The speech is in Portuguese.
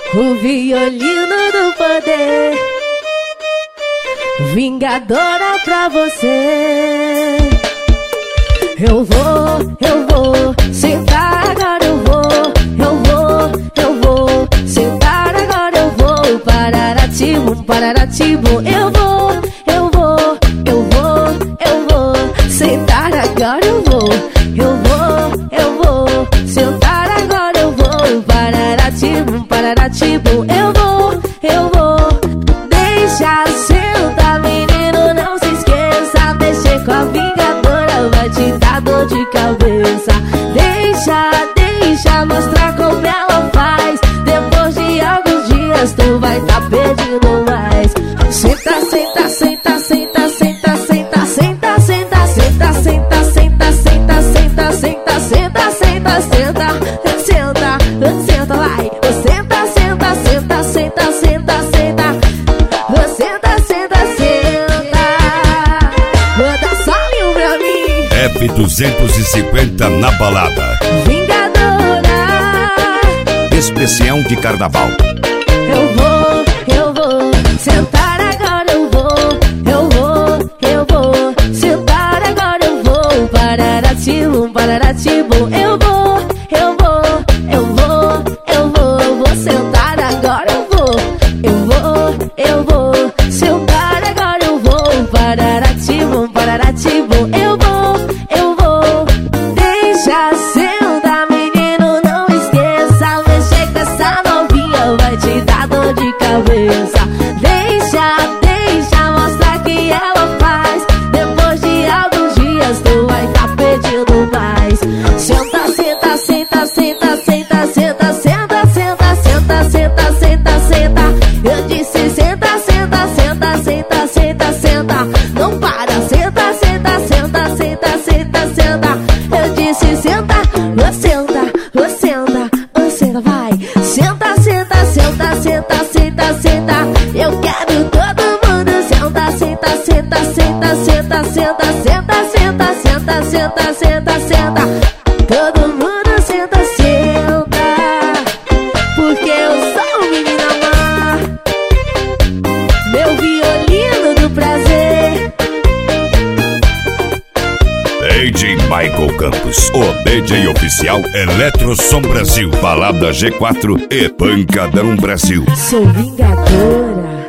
O violino do poder, vingadora pra você. Eu vou sentar agora, eu vou sentar agora, eu vou Pararatibu, Pararatibu. Eu vou sentar agora, eu vou sentar agora, eu vou Pararatibu, Pararatibu. Eu vou deixa sentar, menino, não se esqueça. Mexer com a vingadora vai te dar dor de cabeça. Deixa mostrar como ela faz. Depois de alguns dias tu vai tá pedindo mais. Senta, senta, senta, senta, senta, senta, senta, senta, senta, senta, senta, senta, senta, senta, senta, senta, senta, senta, vai. Senta, senta, senta, senta, senta, senta, senta, senta, senta. Manda solinho pra mim. F250 na balada. Vingadora. Especial de carnaval. Eu vou sentar agora, eu vou sentar agora, eu vou Pararatibu, Pararatibu. Eu vou sentar agora, eu vou sentar agora, eu vou Pararatibu, Pararatibu. Eu vou deixa sentar, menino, não esqueça. Mexer com essa novinha vai te dar dor de cabeça. Deixa mostrar que ela faz. Depois de alguns dias tu vai tá pedindo mais. Senta, senta, senta, senta, senta, senta, senta, senta, senta, senta, senta, senta. Eu disse senta, senta, senta, senta, senta, senta. Não para, senta, senta, senta, senta, senta, senta. Eu disse senta, senta, vai. Senta, senta, senta, senta, senta, senta. Eu quero todo mundo senta, senta, senta, senta, senta, senta, senta, senta, senta, senta, senta, senta. Todo mundo senta, senta, porque eu sou o menino amar. Meu violino do prazer. DJ Michael Campos, o DJ oficial Eletrosom Brasil, Balada G4 e Pancadão Brasil. Sou vingadora.